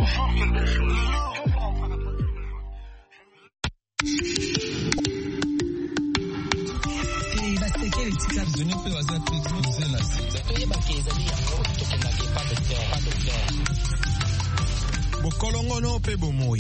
Bokolongono pe bomoi.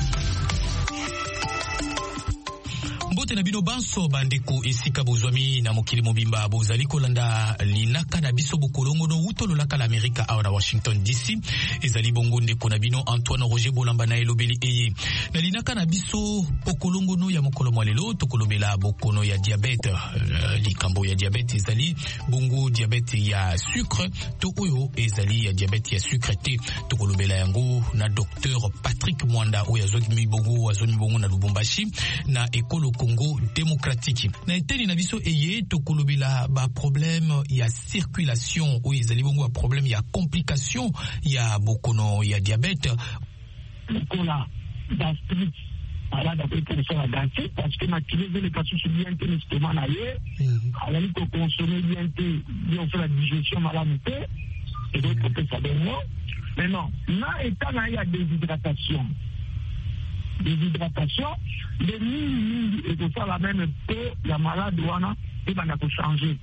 Mbote na bino banso bandeko esika bozwami na mokili mobimba bozali kolanda linaka na biso bokolongo no utolo laka la Amerika awa na Washington DC. Ezali bongo ndeko na bino Antoine Roger Bolamba na elobeli eye na linaka na biso bokolongo no ya mokolo mwalelo tokolobela bokono ya diabete. Likambo ya diabete ezali bongo diabete ya sucre to oyo ezali ya diabete ya sucre te tokolobela yango na docteur Patrick Mwanda oyo azoni bongo na Lubumbashi na ekolo Congo démocratique. Na eteni na biso eye tokolobela ba problème ya circulation ou ezali bongo ba problème ya complication ya bokono ya diabète. Kola gastrique malade après que la gastrique parce que m'activer les patients sur bien que l'estomac na yé alors il faut consommer bien on fait la digestion malade et donc on peut ça bien mais non là état là il y a déshydratation les mini et tout ça la même peau la malade wana et ben faut changer.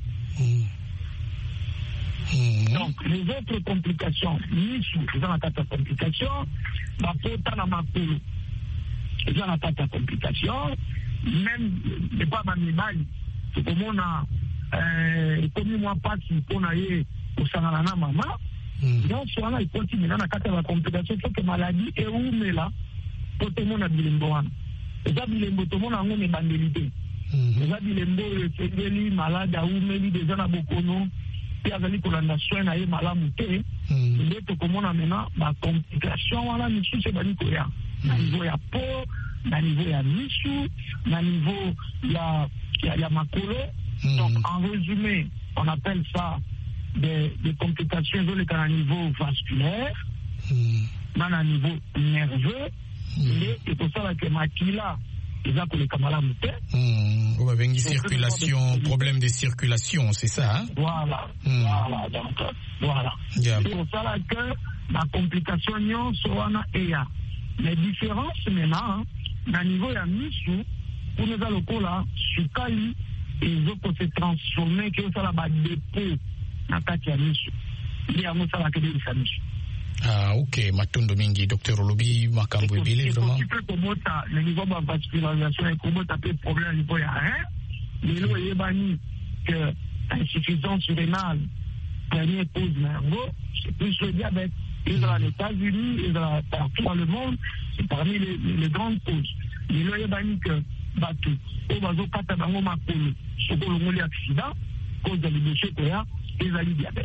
Donc les autres complications ils ont la complication la peau dans ma peau ils ont la complication même les pas animal c'est comme on a comme moi pas si on a eu au sanana maman donc soit il continue dans la complication c'est que maladie et où mais là tout le monde a bilembo wana eza bilembo tout le monde a ngone bandelité eza bilembo efengeli malade aumeli déjà na bokono pe azali kolanda soin na ye malamu te nde tokomona maintenant ba complication wana misusu ebali koya na niveau ya peau na niveau ya misu na niveau ya makolo donc en résumé on appelle ça des complications ezoleka na niveau vasculaire na niveau nerveux et pour ça que makila eza koleka malamu te on va venir circulation problème de circulation c'est ça hein? Voilà donc voilà c'est pour ça que la complication nyonso wana eya les différences maintenant na niveau ya misu pour nous lokola sukali ezoko se transformer que ça la ba dépôt na kati ya misu ndi yango sala ke delisa misu. Ah, ok, matondo mingi, docteur Olobi, makambo ebele, vraiment. Tu peux commenter le niveau de vascularisation et comment taper problème au niveau de rien. Mais nous, il y a que l'insuffisance rénale, première cause nerveuse, c'est plus le diabète. Et dans les États-Unis, et partout dans le monde, c'est parmi les grandes causes. Mais nous, il y a que Batu, au bazo katabango makolo, ce que l'on a accident, cause de l'ébauché koya, et le diabète.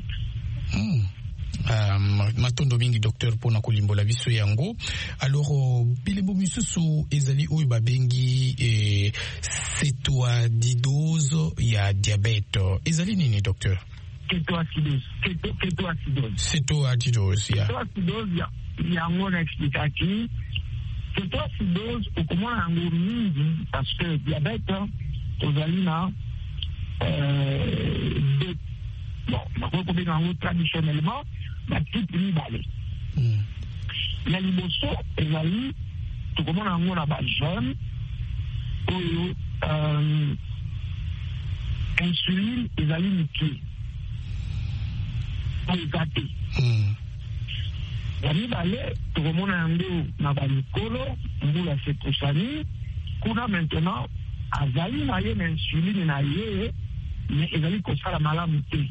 Matondo mingi docteur pona kolimbola biso yango alors bilembo misusu ezali oyo babengi cetoacidose ya diabète ezali nini docteur? Cetoacidose yango na expliquer cetoacidose okomona yango mingi parce que diabète tozali na bon nakoki kobenga yango traditionnellement type mibale na liboso ezali tokomona yango na bajeune oyo insuline ezali mike oyo eza te ya mibale tokomona yango na bamikolo mbula sekosani kuna maintenant azali na ye na insuline na ye mais ezali kosala malamu te.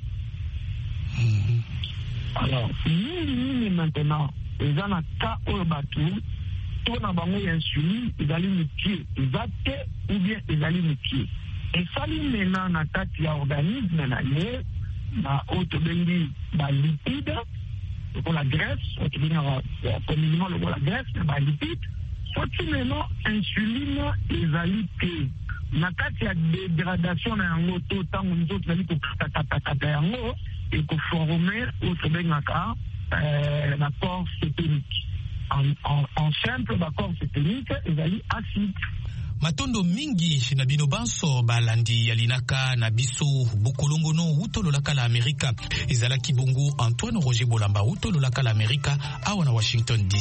Alors, mingi maintenant, ils ont un cas au bateau, tout na bango insuline, ils allaient me tuer, ils attaquent ou bien ils allaient me tuer. Et ça, maintenant, na kati ya organisme na ye, na autobengi ba lipide, donc la graisse, autobengi communément la graisse, ba lipide, soit maintenant insuline, ils allaient tuer. Na kati ya dégradation na yango to tango nous autres allons kata yango et ko former autre bengaka la corps cétonique en simple ba corps cétonique ezali acide. Matondo mingi na bino banso balandi yalinaka na biso bokolongo no utolo laka la Amerika ezala kibongo Antoine Roger Bolamba utolo laka la Amerika awa na Washington DC.